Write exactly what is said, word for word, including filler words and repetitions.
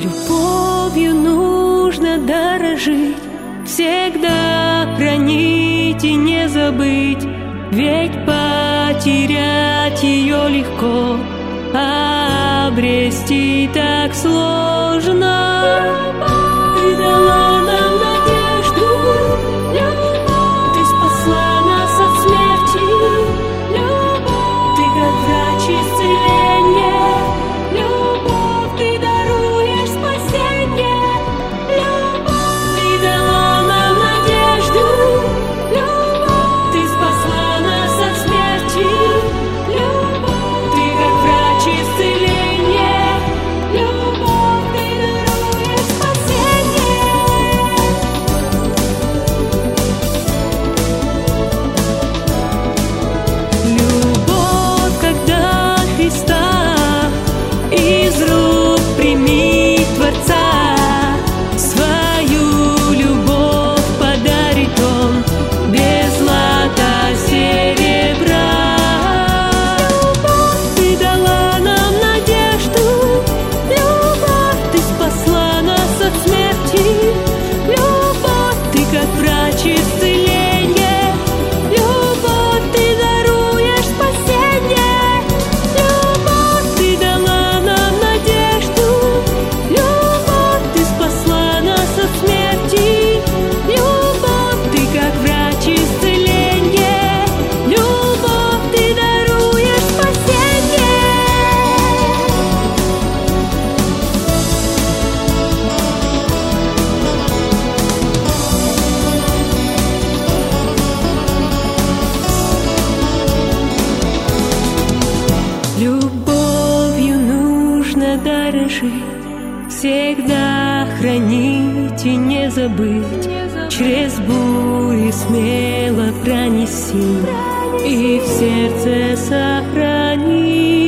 Любовью нужно дорожить, всегда хранить и не забыть, ведь потерять ее легко, а обрести так сложно. Ты дала нам надежду, любовь, ты спасла нас от смерти, любовь, ты как врач исцеления, любовь, ты даруешь спасение, любовь, ты дала нам надежду, любовь, ты спасла нас от смерти, любовь, ты как врач исцеления, любовь, ты даруешь спасение. Любовь, когда Христа из рук примет Творца, свою любовь подарит Он без злата серебра. Любовь, ты дала нам надежду, любовь, ты спасла нас от смерти, любовь, ты как врач исцеления, любовь, ты даруешь спасение, любовь, ты дала нам надежду, любовь, ты спасла нас от смерти, любовь, ты как врач исцеления, любовь, ты даруешь спасение. Любовью нужно дорожить, всегда хранить и не забыть, через бури смело пронеси и в сердце сохрани.